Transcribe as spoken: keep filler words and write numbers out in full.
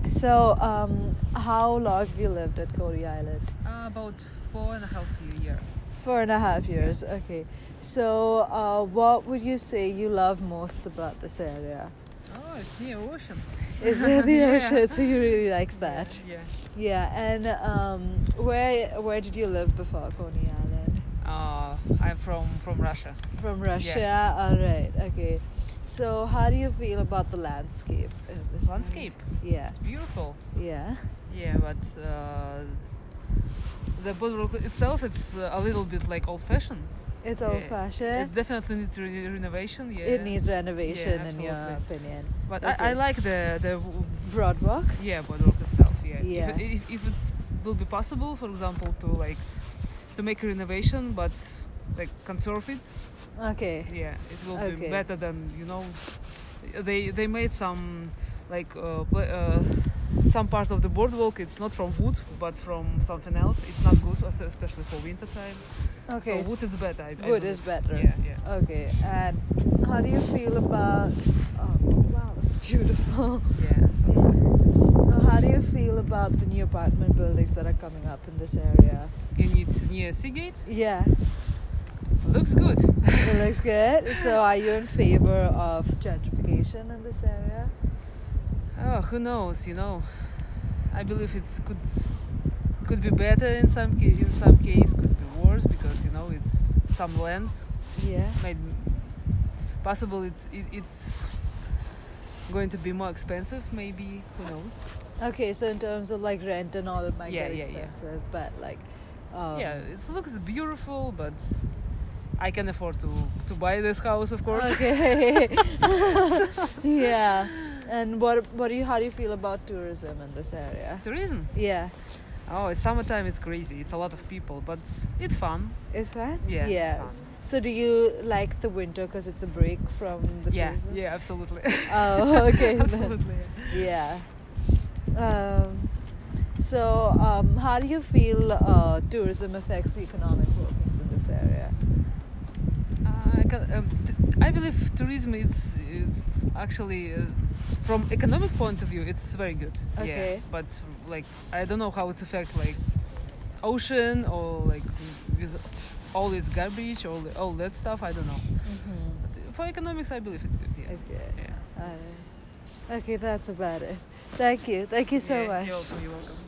So, um, how long have you lived at Coney Island? Uh, about four and a half year. Four and a half years. Okay. So, uh, what would you say you love most about this area? Oh, it's near ocean. Is it the Yeah. ocean? So you really like that? Yeah. Yeah. And um, where where did you live before Coney Island? Uh, I'm from from Russia. From Russia. All right. Okay. So, how do you feel about the landscape? in this Landscape. area? Yeah. It's beautiful. Yeah. Yeah, but uh, the boardwalk itself, it's uh, a little bit like old-fashioned. It's Yeah. old-fashioned. It definitely needs re- renovation. Yeah. It needs renovation, Yeah, in your absolutely. opinion. But Okay. I, I like the the Broadwalk. yeah boardwalk itself. Yeah. Yeah. If it, if, if it will be possible, for example, to like to make a renovation, but like conserve it. Okay. Yeah, it will Okay. be better than you know. They they made some like uh, pla- uh, some part of the boardwalk. It's not from wood, but from something else. It's not good, also especially for winter time. Okay. So wood is better. I, I Wood believe. is better. Yeah, yeah. Okay. And how do you feel about? Oh, wow, that's beautiful. Yeah. Now, how do you feel about the new apartment buildings that are coming up in this area? You need near Seagate. Yeah, Looks good. it looks good. So, are you in favor of gentrification in this area? Oh, who knows? You know, I believe it's could could be better in some ca- in some case, could be worse because you know it's some land Yeah. made possible. It's it, it's going to be more expensive. Maybe who knows? Okay, so in terms of like rent and all, it might Yeah, get yeah, yeah. expensive, but like, um, Yeah, it looks beautiful, but I can afford to to buy this house, of course. Okay. Yeah. And what what do you how do you feel about tourism in this area? Tourism. Yeah. Oh, it's summertime. It's crazy. It's a lot of people, but it's fun. Is that? Yeah, it's Yes. fun. So do you like the winter because it's a break from the Yeah, tourism? yeah, absolutely. Oh, okay. then. Absolutely. Yeah. Um, so um, how do you feel uh, tourism affects the economic workings in this area? Uh, I, can, um, t- I believe tourism is is actually uh, from economic point of view it's very good. Okay. Yeah, but like I don't know how it's affect like ocean or like with all its garbage all all that stuff. I don't know. Mm-hmm. But for economics, I believe it's good. Yeah. Okay. Yeah. Alright. Okay, that's about it. Thank you. Thank you so Yeah, much. You're welcome. You're welcome.